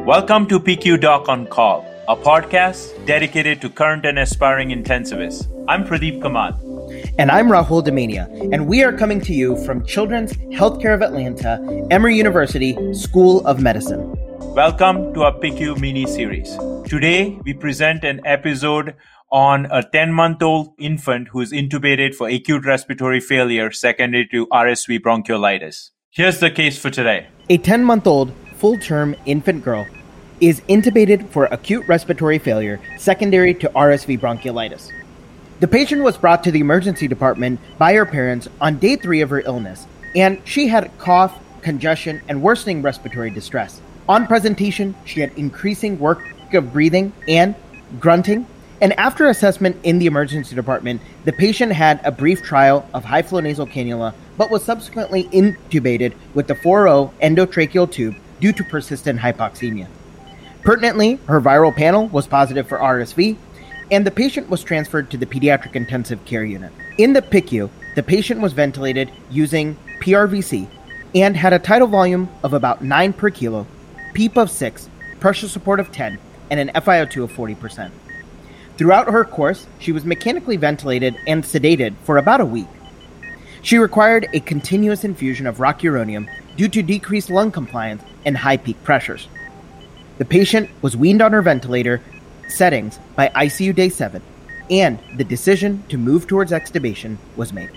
Welcome to PQ Doc on Call, a podcast dedicated to current and aspiring intensivists. I'm Pradeep Kamat. And I'm Rahul Damania, and we are coming to you from Children's Healthcare of Atlanta, Emory University School of Medicine. Welcome to our PQ mini-series. Today, we present an episode on a 10-month-old infant who is intubated for acute respiratory failure secondary to RSV bronchiolitis. Here's the case for today. A 10-month-old full-term infant girl is intubated for acute respiratory failure secondary to RSV bronchiolitis. The patient was brought to the emergency department by her parents on day 3 of her illness, and she had cough, congestion, and worsening respiratory distress. On presentation, she had increasing work of breathing and grunting, and after assessment in the emergency department, the patient had a brief trial of high-flow nasal cannula, but was subsequently intubated with the 4.0 endotracheal tube due to persistent hypoxemia. Pertinently, her viral panel was positive for RSV, and the patient was transferred to the pediatric intensive care unit. In the PICU, the patient was ventilated using PRVC and had a tidal volume of about 9 per kilo, PEEP of 6, pressure support of 10, and an FiO2 of 40%. Throughout her course, she was mechanically ventilated and sedated for about a week. She required a continuous infusion of rocuronium due to decreased lung compliance and high peak pressures. The patient was weaned on her ventilator settings by ICU day 7, and the decision to move towards extubation was made.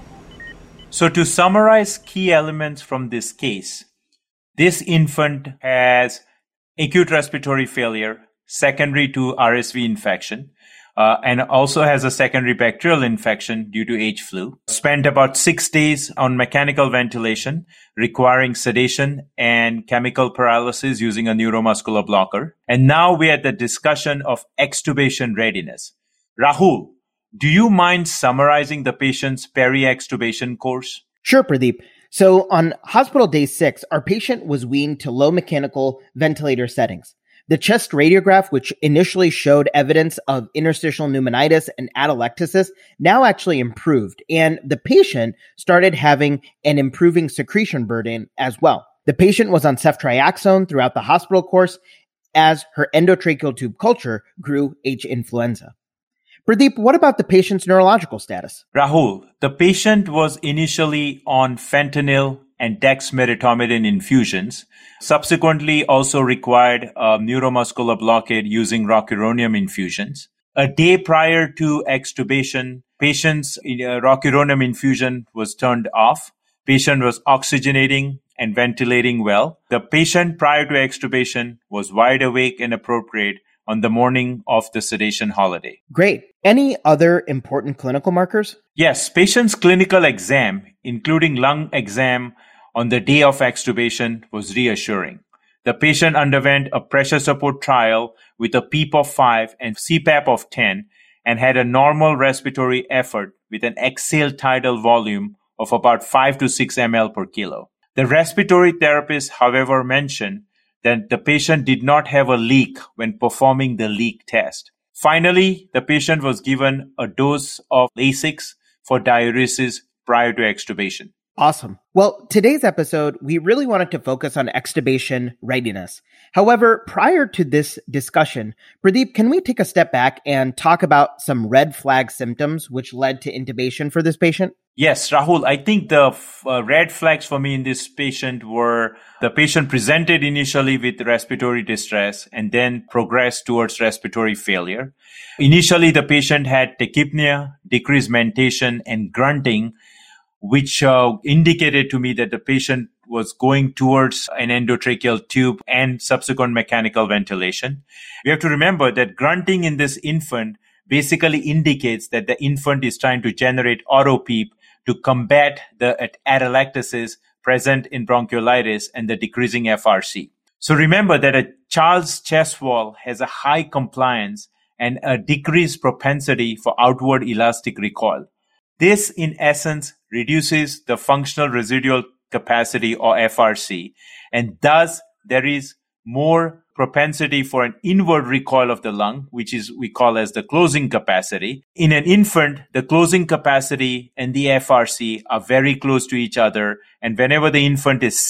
So to summarize key elements from this case, this infant has acute respiratory failure secondary to RSV infection, and also has a secondary bacterial infection due to H-flu. Spent about 6 days on mechanical ventilation, requiring sedation and chemical paralysis using a neuromuscular blocker. And now we're at the discussion of extubation readiness. Rahul, do you mind summarizing the patient's peri-extubation course? Sure, Pradeep. So on hospital day 6, our patient was weaned to low mechanical ventilator settings. The chest radiograph, which initially showed evidence of interstitial pneumonitis and atelectasis, now actually improved, and the patient started having an improving secretion burden as well. The patient was on ceftriaxone throughout the hospital course as her endotracheal tube culture grew H. influenza. Pradeep, what about the patient's neurological status? Rahul, the patient was initially on fentanyl and dexmedetomidine infusions, subsequently also required a neuromuscular blockade using rocuronium infusions. A day prior to extubation, patient's rocuronium infusion was turned off. Patient was oxygenating and ventilating well. The patient prior to extubation was wide awake and appropriate on the morning of the sedation holiday. Great. Any other important clinical markers? Yes, patient's clinical exam, including lung exam on the day of extubation, was reassuring. The patient underwent a pressure support trial with a PEEP of 5 and CPAP of 10 and had a normal respiratory effort with an exhale tidal volume of about 5 to 6 ml per kilo. The respiratory therapist, however, mentioned that the patient did not have a leak when performing the leak test. Finally, the patient was given a dose of Lasix for diuresis prior to extubation. Awesome. Well, today's episode, we really wanted to focus on extubation readiness. However, prior to this discussion, Pradeep, can we take a step back and talk about some red flag symptoms which led to intubation for this patient? Yes, Rahul, I think the red flags for me in this patient were the patient presented initially with respiratory distress and then progressed towards respiratory failure. Initially, the patient had tachypnea, decreased mentation, and grunting, which indicated to me that the patient was going towards an endotracheal tube and subsequent mechanical ventilation. We have to remember that grunting in this infant basically indicates that the infant is trying to generate auto-PEEP to combat the atelectasis present in bronchiolitis and the decreasing FRC. So remember that a child's chest wall has a high compliance and a decreased propensity for outward elastic recoil. This, in essence, reduces the functional residual capacity or FRC, and thus there is more propensity for an inward recoil of the lung, which is we call as the closing capacity. In an infant, the closing capacity and the FRC are very close to each other, and whenever the infant is sick,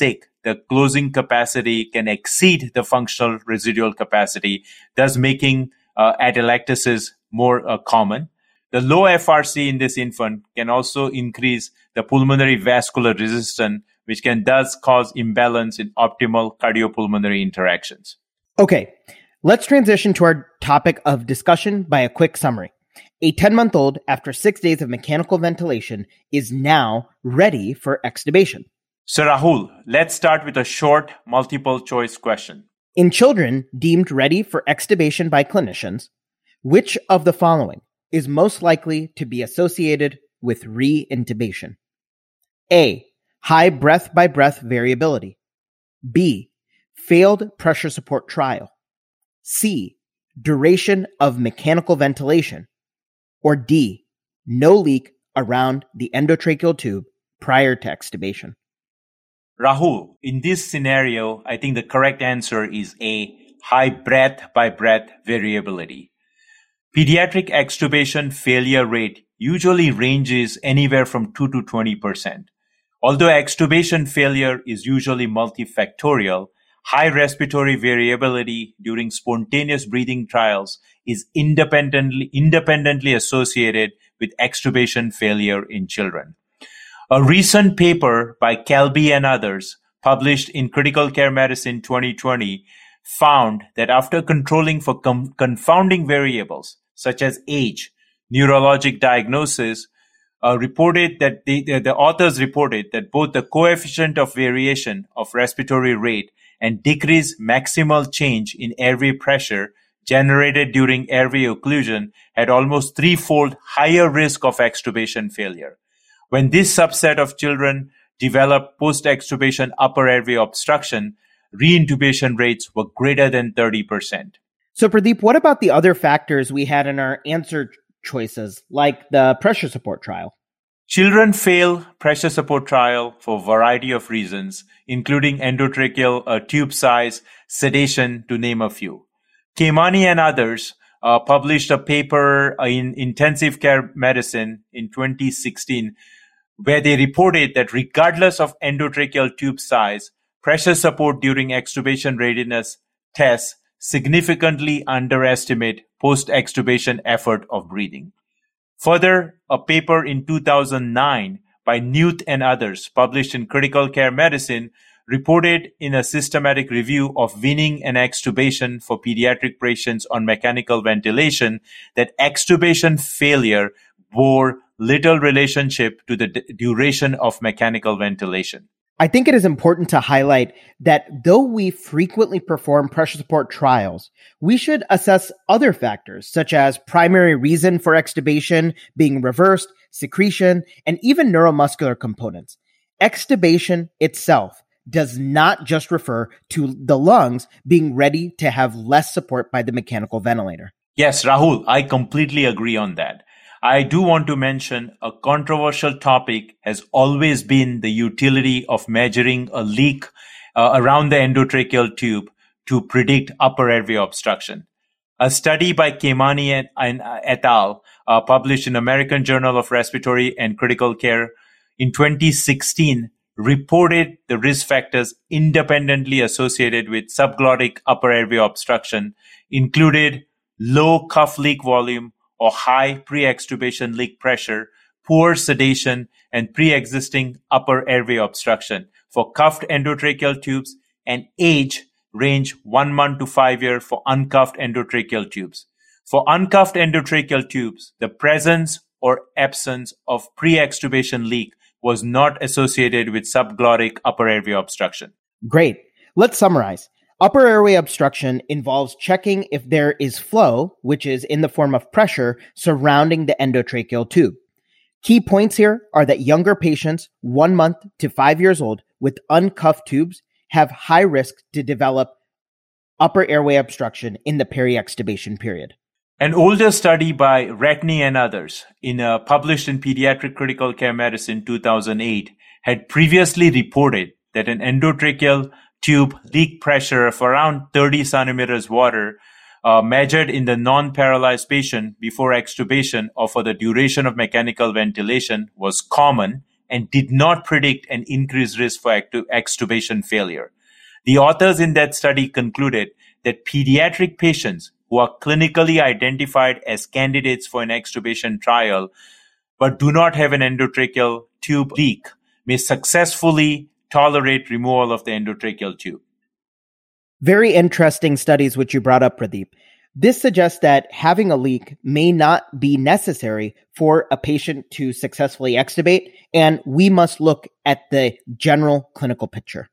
the closing capacity can exceed the functional residual capacity, thus making atelectasis more common. The low FRC in this infant can also increase the pulmonary vascular resistance, which can thus cause imbalance in optimal cardiopulmonary interactions. Okay, let's transition to our topic of discussion by a quick summary. A 10-month-old, after 6 days of mechanical ventilation, is now ready for extubation. So Rahul, let's start with a short multiple choice question. In children deemed ready for extubation by clinicians, which of the following is most likely to be associated with re-intubation? A. High breath-by-breath variability. B. Failed pressure support trial. C. Duration of mechanical ventilation. Or D. No leak around the endotracheal tube prior to extubation. Rahul, in this scenario, I think the correct answer is A. High breath-by-breath variability. Pediatric extubation failure rate usually ranges anywhere from 2 to 20%. Although extubation failure is usually multifactorial, high respiratory variability during spontaneous breathing trials is independently associated with extubation failure in children. A recent paper by Kelby and others, published in Critical Care Medicine 2020, found that after controlling for confounding variables such as age, neurologic diagnosis, the authors reported that both the coefficient of variation of respiratory rate and decreased maximal change in airway pressure generated during airway occlusion had almost threefold higher risk of extubation failure. When this subset of children developed post-extubation upper airway obstruction, reintubation rates were greater than 30%. So Pradeep, what about the other factors we had in our answer choices, like the pressure support trial? Children fail pressure support trial for a variety of reasons, including endotracheal tube size, sedation, to name a few. Keimani and others published a paper in Intensive Care Medicine in 2016, where they reported that regardless of endotracheal tube size, pressure support during extubation readiness tests significantly underestimate post-extubation effort of breathing. Further, a paper in 2009 by Newt and others, published in Critical Care Medicine, reported in a systematic review of weaning and extubation for pediatric patients on mechanical ventilation that extubation failure bore little relationship to the duration of mechanical ventilation. I think it is important to highlight that though we frequently perform pressure support trials, we should assess other factors such as primary reason for extubation being reversed, secretion, and even neuromuscular components. Extubation itself does not just refer to the lungs being ready to have less support by the mechanical ventilator. Yes, Rahul, I completely agree on that. I do want to mention a controversial topic has always been the utility of measuring a leak around the endotracheal tube to predict upper airway obstruction. A study by Keimani and et al., published in American Journal of Respiratory and Critical Care in 2016, reported the risk factors independently associated with subglottic upper airway obstruction included low cuff leak volume or high pre-extubation leak pressure, poor sedation, and pre-existing upper airway obstruction for cuffed endotracheal tubes, and age range 1 month to 5 years for uncuffed endotracheal tubes. For uncuffed endotracheal tubes, the presence or absence of pre-extubation leak was not associated with subglottic upper airway obstruction. Great. Let's summarize. Upper airway obstruction involves checking if there is flow, which is in the form of pressure, surrounding the endotracheal tube. Key points here are that younger patients 1 month to 5 years old with uncuffed tubes have high risk to develop upper airway obstruction in the peri-extubation period. An older study by Ratney and others, published in Pediatric Critical Care Medicine 2008, had previously reported that an endotracheal tube leak pressure of around 30 centimeters water measured in the non-paralyzed patient before extubation or for the duration of mechanical ventilation was common and did not predict an increased risk for extubation failure. The authors in that study concluded that pediatric patients who are clinically identified as candidates for an extubation trial but do not have an endotracheal tube leak may successfully tolerate removal of the endotracheal tube. Very interesting studies which you brought up, Pradeep. This suggests that having a leak may not be necessary for a patient to successfully extubate, and we must look at the general clinical picture.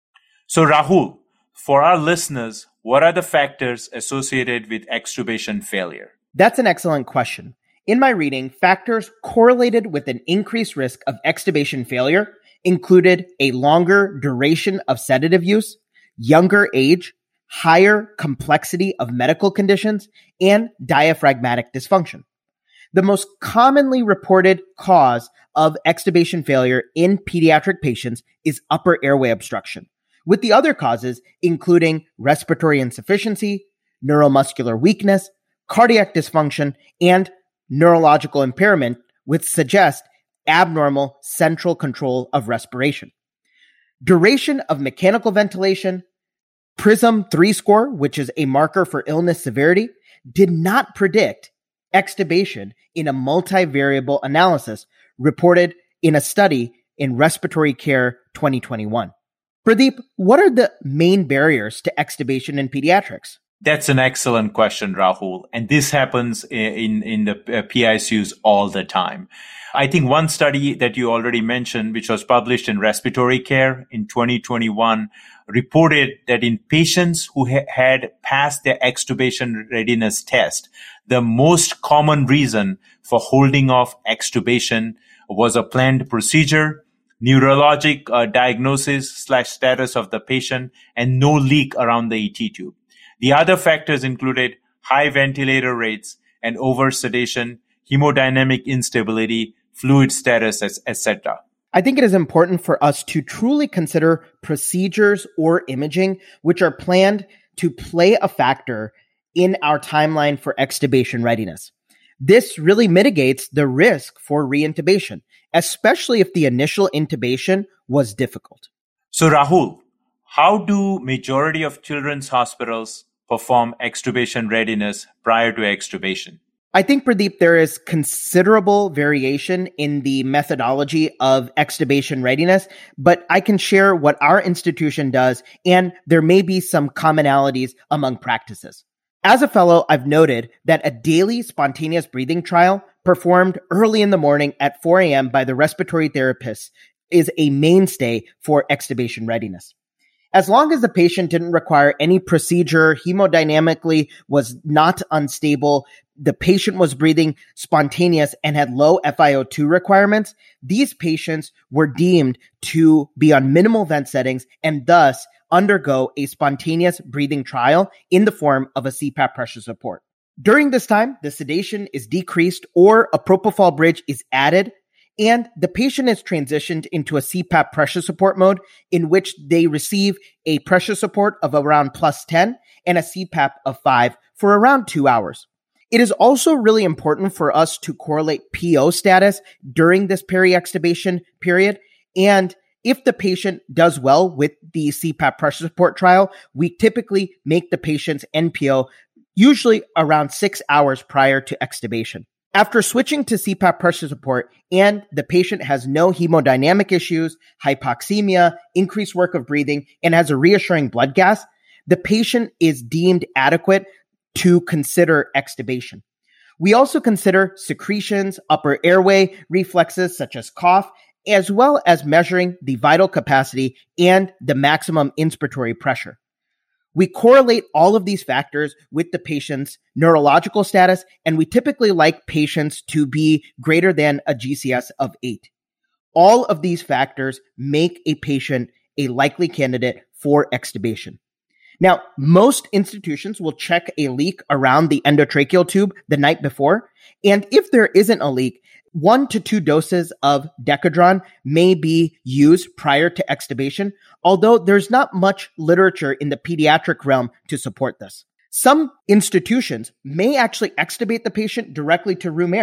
So, Rahul, for our listeners, what are the factors associated with extubation failure? That's an excellent question. In my reading, factors correlated with an increased risk of extubation failure included a longer duration of sedative use, younger age, higher complexity of medical conditions, and diaphragmatic dysfunction. The most commonly reported cause of extubation failure in pediatric patients is upper airway obstruction, with the other causes including respiratory insufficiency, neuromuscular weakness, cardiac dysfunction, and neurological impairment, which suggest abnormal central control of respiration. Duration of mechanical ventilation, PRISM 3 score, which is a marker for illness severity, did not predict extubation in a multivariable analysis reported in a study in Respiratory Care 2021. Pradeep, what are the main barriers to extubation in pediatrics? That's an excellent question, Rahul. And this happens in the PICUs all the time. I think one study that you already mentioned, which was published in Respiratory Care in 2021, reported that in patients who had passed their extubation readiness test, the most common reason for holding off extubation was a planned procedure, neurologic diagnosis/status of the patient, and no leak around the ET tube. The other factors included high ventilator rates and over-sedation, hemodynamic instability, fluid status, etc. I think it is important for us to truly consider procedures or imaging which are planned to play a factor in our timeline for extubation readiness. This really mitigates the risk for reintubation, especially if the initial intubation was difficult. So Rahul, how do majority of children's hospitals perform extubation readiness prior to extubation? I think, Pradeep, there is considerable variation in the methodology of extubation readiness, but I can share what our institution does, and there may be some commonalities among practices. As a fellow, I've noted that a daily spontaneous breathing trial performed early in the morning at 4 a.m. by the respiratory therapist is a mainstay for extubation readiness. As long as the patient didn't require any procedure, hemodynamically was not unstable, the patient was breathing spontaneous and had low FiO2 requirements, these patients were deemed to be on minimal vent settings and thus undergo a spontaneous breathing trial in the form of a CPAP pressure support. During this time, the sedation is decreased or a propofol bridge is added, and the patient is transitioned into a CPAP pressure support mode in which they receive a pressure support of around +10 and a CPAP of 5 for around 2 hours. It is also really important for us to correlate PO status during this peri-extubation period. And if the patient does well with the CPAP pressure support trial, we typically make the patient's NPO usually around 6 hours prior to extubation. After switching to CPAP pressure support and the patient has no hemodynamic issues, hypoxemia, increased work of breathing, and has a reassuring blood gas, the patient is deemed adequate to consider extubation. We also consider secretions, upper airway reflexes such as cough, as well as measuring the vital capacity and the maximum inspiratory pressure. We correlate all of these factors with the patient's neurological status, and we typically like patients to be greater than a GCS of 8. All of these factors make a patient a likely candidate for extubation. Now, most institutions will check a leak around the endotracheal tube the night before, and if there isn't a leak, 1 to 2 doses of Decadron may be used prior to extubation, although there's not much literature in the pediatric realm to support this. Some institutions may actually extubate the patient directly to room air,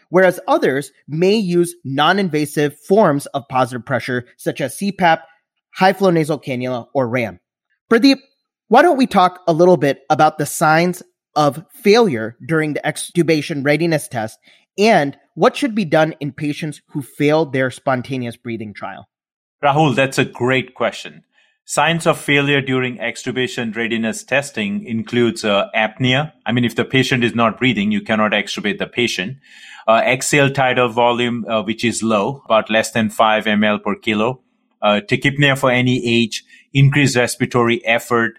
whereas others may use non-invasive forms of positive pressure, such as CPAP, high-flow nasal cannula, or RAM. Pradeep, why don't we talk a little bit about the signs of failure during the extubation readiness test and what should be done in patients who failed their spontaneous breathing trial? Rahul, that's a great question. Signs of failure during extubation readiness testing includes apnea. I mean, if the patient is not breathing, you cannot extubate the patient. Exhale tidal volume, which is low, about less than 5 ml per kilo. Tachypnea for any age, increased respiratory effort,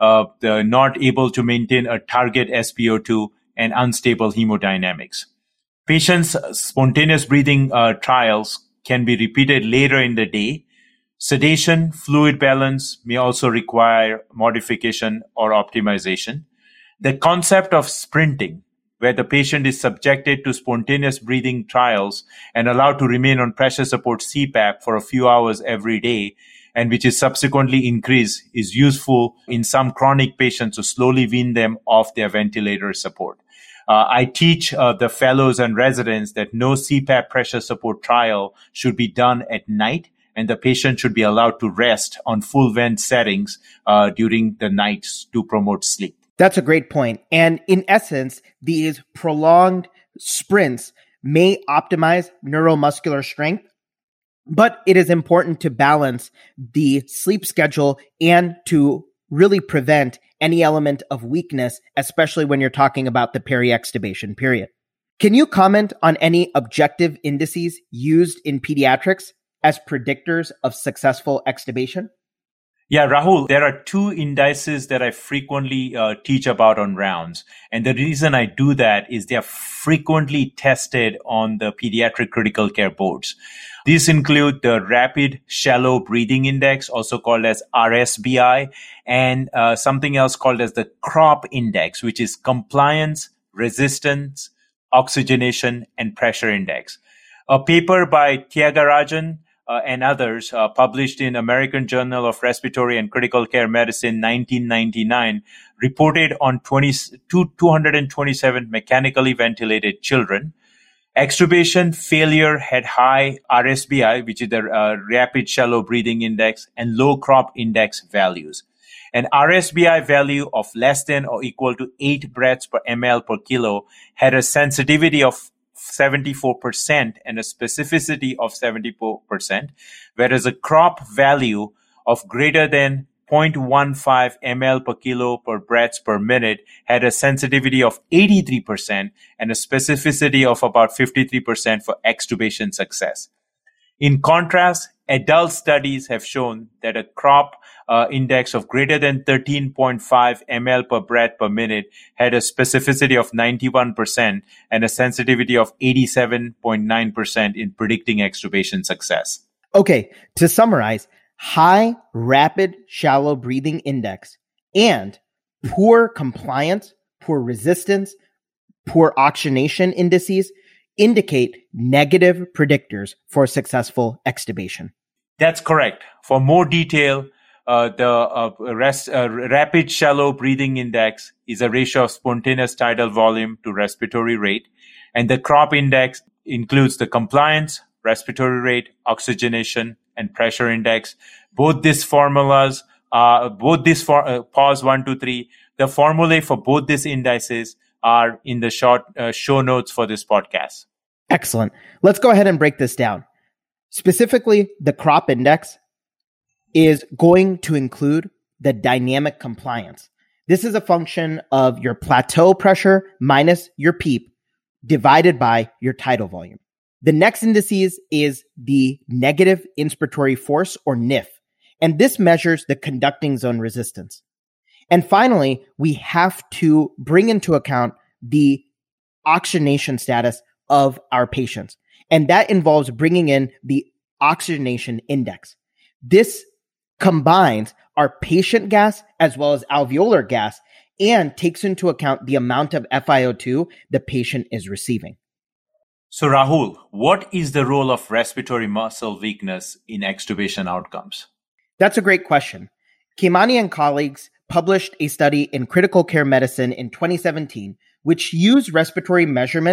not able to maintain a target SpO2, and unstable hemodynamics. Patients' spontaneous breathing trials can be repeated later in the day. Sedation, fluid balance may also require modification or optimization. The concept of sprinting, where the patient is subjected to spontaneous breathing trials and allowed to remain on pressure support CPAP for a few hours every day, and which is subsequently increased, is useful in some chronic patients to slowly wean them off their ventilator support. I teach the fellows and residents that no CPAP pressure support trial should be done at night, and the patient should be allowed to rest on full vent settings during the nights to promote sleep. That's a great point. And in essence, these prolonged sprints may optimize neuromuscular strength, but it is important to balance the sleep schedule and to really prevent any element of weakness, especially when you're talking about the peri-extubation period. Can you comment on any objective indices used in pediatrics as predictors of successful extubation? Yeah, Rahul, there are two indices that I frequently teach about on rounds. And the reason I do that is they are frequently tested on the pediatric critical care boards. These include the Rapid Shallow Breathing Index, also called as RSBI, and something else called as the CROP Index, which is Compliance, Resistance, Oxygenation, and Pressure Index. A paper by Tyagarajan and others published in American Journal of Respiratory and Critical Care Medicine 1999 reported on 227 mechanically ventilated children. Extubation failure had high RSBI, which is the Rapid Shallow Breathing Index, and low CROP Index values. An RSBI value of less than or equal to 8 breaths per ml per kilo had a sensitivity of 74% and a specificity of 74%, whereas a CROP value of greater than 0.15 ml per kilo per breaths per minute had a sensitivity of 83% and a specificity of about 53% for extubation success. In contrast, adult studies have shown that a CROP index of greater than 13.5 ml per breath per minute had a specificity of 91% and a sensitivity of 87.9% in predicting extubation success. Okay, to summarize, high rapid shallow breathing index and poor compliance, poor resistance, poor oxygenation indices indicate negative predictors for successful extubation. That's correct. For more detail, the rapid shallow breathing index is a ratio of spontaneous tidal volume to respiratory rate, and the CROP index includes the compliance, respiratory rate, oxygenation, and pressure index. Both these formulas, pause 1, 2, 3. The formulae for both these indices are in the short show notes for this podcast. Excellent. Let's go ahead and break this down. Specifically, the CROP index is going to include the dynamic compliance. This is a function of your plateau pressure minus your PEEP divided by your tidal volume. The next indices is the negative inspiratory force, or NIF, and this measures the conducting zone resistance. And finally, we have to bring into account the oxygenation status of our patients, and that involves bringing in the oxygenation index. This combines our patient gas as well as alveolar gas and takes into account the amount of FiO2 the patient is receiving. So Rahul, what is the role of respiratory muscle weakness in extubation outcomes? That's a great question. Kimani and colleagues published a study in Critical Care Medicine in 2017, which used respiratory measurements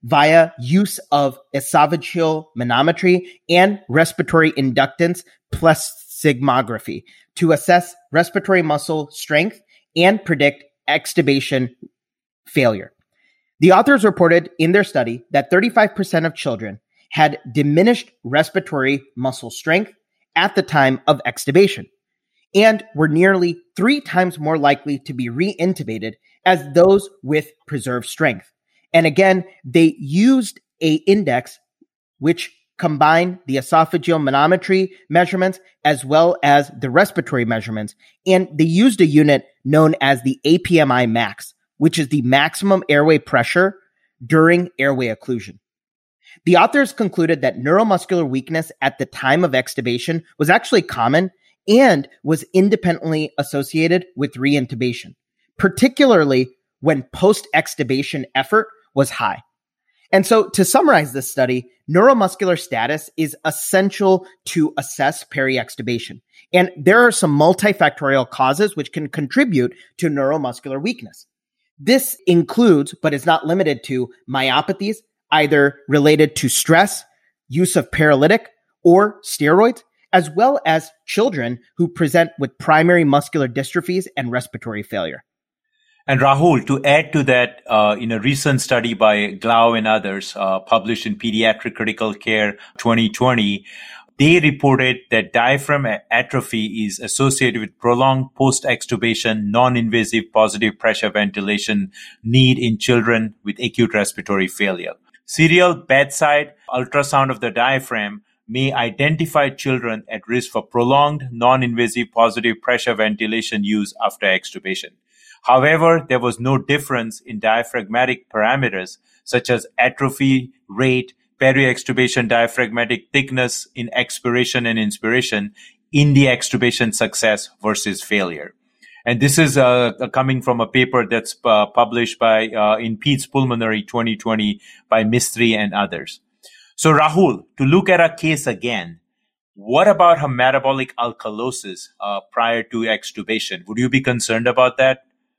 via use of esophageal manometry and respiratory inductance plethysmography to assess respiratory muscle strength and predict extubation failure. The authors reported in their study that 35% of children had diminished respiratory muscle strength at the time of extubation and were nearly 3 times more likely to be re-intubated as those with preserved strength. And again, they used a index which combined the esophageal manometry measurements as well as the respiratory measurements. And they used a unit known as the APMI max, which is the maximum airway pressure during airway occlusion. The authors concluded that neuromuscular weakness at the time of extubation was actually common and was independently associated with reintubation, particularly when post-extubation effort was high. And so to summarize this study, neuromuscular status is essential to assess peri-extubation. And there are some multifactorial causes which can contribute to neuromuscular weakness. This includes, but is not limited to, myopathies, either related to stress, use of paralytic, or steroids, as well as children who present with primary muscular dystrophies and respiratory failure. And Rahul, to add to that, in a recent study by Glau and others, published in Pediatric Critical Care 2020, they reported that diaphragm atrophy is associated with prolonged post-extubation, non-invasive positive pressure ventilation need in children with acute respiratory failure. Serial bedside ultrasound of the diaphragm may identify children at risk for prolonged non-invasive positive pressure ventilation use after extubation. However, there was no difference in diaphragmatic parameters such as atrophy rate, peri-extubation diaphragmatic thickness in expiration and inspiration in the extubation success versus failure. And this is coming from a paper that's published by in Peds Pulmonary 2020 by Mistry and others. So Rahul, to look at our case again, what about her metabolic alkalosis prior to extubation? Would you be concerned about that?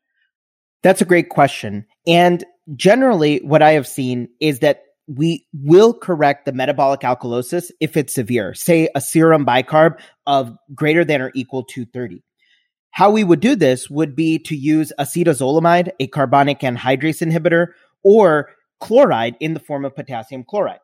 That's a great question. And generally, what I have seen is that we will correct the metabolic alkalosis if it's severe, say a serum bicarb of greater than or equal to 30. How we would do this would be to use acetazolamide, a carbonic anhydrase inhibitor, or chloride in the form of potassium chloride.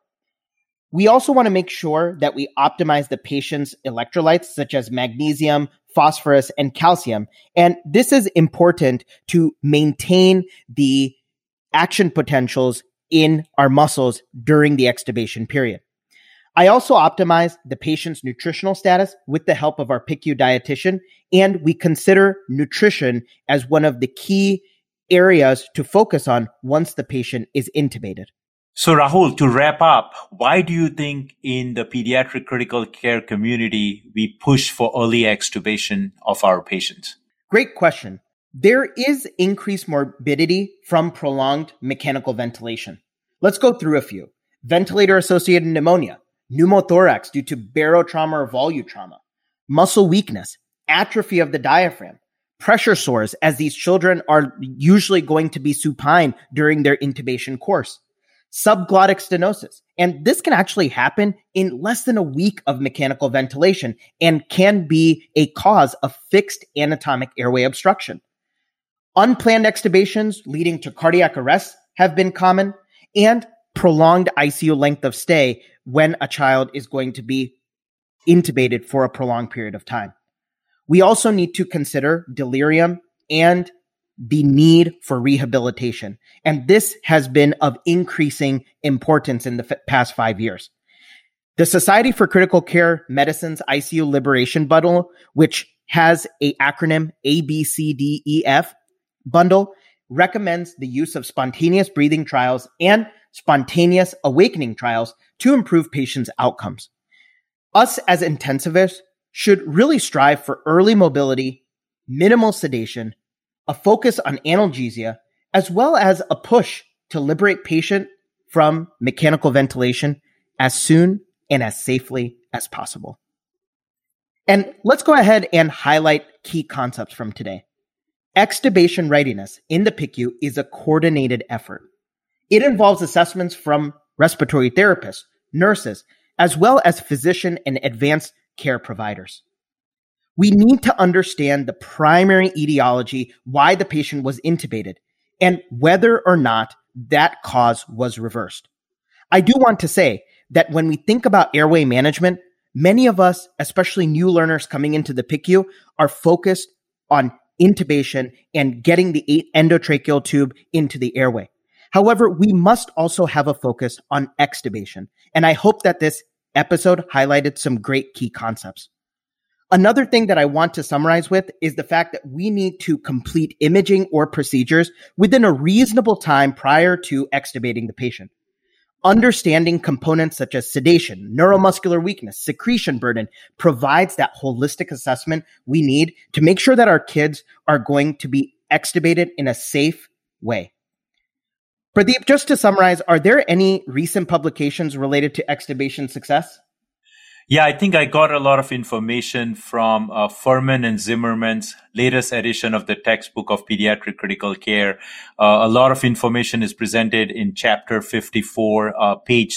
We also want to make sure that we optimize the patient's electrolytes, such as magnesium, phosphorus, and calcium. And this is important to maintain the action potentials in our muscles during the extubation period. I also optimize the patient's nutritional status with the help of our PICU dietitian, and we consider nutrition as one of the key areas to focus on once the patient is intubated. So Rahul, to wrap up, why do you think in the pediatric critical care community we push for early extubation of our patients? Great question. There is increased morbidity from prolonged mechanical ventilation. Let's go through a few. Ventilator-associated pneumonia, pneumothorax due to barotrauma or volutrauma, muscle weakness, atrophy of the diaphragm, pressure sores, as these children are usually going to be supine during their intubation course, subglottic stenosis. And this can actually happen in less than a week of mechanical ventilation and can be a cause of fixed anatomic airway obstruction. Unplanned extubations leading to cardiac arrest have been common, and prolonged ICU length of stay when a child is going to be intubated for a prolonged period of time. We also need to consider delirium and the need for rehabilitation. And this has been of increasing importance in the past 5 years. The Society for Critical Care Medicine's ICU Liberation Bundle, which has an acronym ABCDEF bundle, recommends the use of spontaneous breathing trials and spontaneous awakening trials to improve patients' outcomes. Us as intensivists should really strive for early mobility, minimal sedation, a focus on analgesia, as well as a push to liberate patient from mechanical ventilation as soon and as safely as possible. And let's go ahead and highlight key concepts from today. Extubation readiness in the PICU is a coordinated effort. It involves assessments from respiratory therapists, nurses, as well as physician and advanced care providers. We need to understand the primary etiology why the patient was intubated and whether or not that cause was reversed. I do want to say that when we think about airway management, many of us, especially new learners coming into the PICU, are focused on intubation and getting the endotracheal tube into the airway. However, we must also have a focus on extubation, and I hope that this episode highlighted some great key concepts. Another thing that I want to summarize with is the fact that we need to complete imaging or procedures within a reasonable time prior to extubating the patient. Understanding components such as sedation, neuromuscular weakness, secretion burden provides that holistic assessment we need to make sure that our kids are going to be extubated in a safe way. Pradeep, just to summarize, are there any recent publications related to extubation success? Yeah, I think I got a lot of information from Furman and Zimmerman's latest edition of the textbook of pediatric critical care. A lot of information is presented in chapter 54, page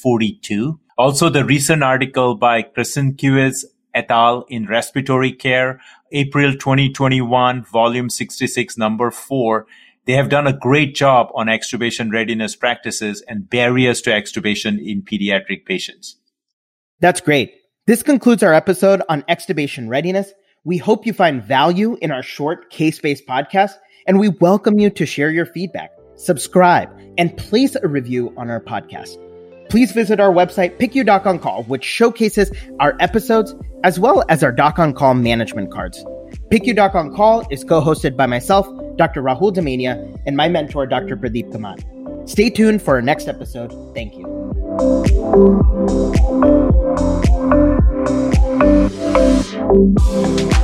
642. Also, the recent article by Krasinkiewicz et al. In Respiratory Care, April 2021, volume 66, number 4. They have done a great job on extubation readiness practices and barriers to extubation in pediatric patients. That's great. This concludes our episode on extubation readiness. We hope you find value in our short case-based podcast, and we welcome you to share your feedback, subscribe, and place a review on our podcast. Please visit our website, PICU Doc on Call, which showcases our episodes as well as our Doc on Call management cards. PICU Doc on Call is co-hosted by myself, Dr. Rahul Damania, and my mentor, Dr. Pradeep Kamat. Stay tuned for our next episode. Thank you. Thank you.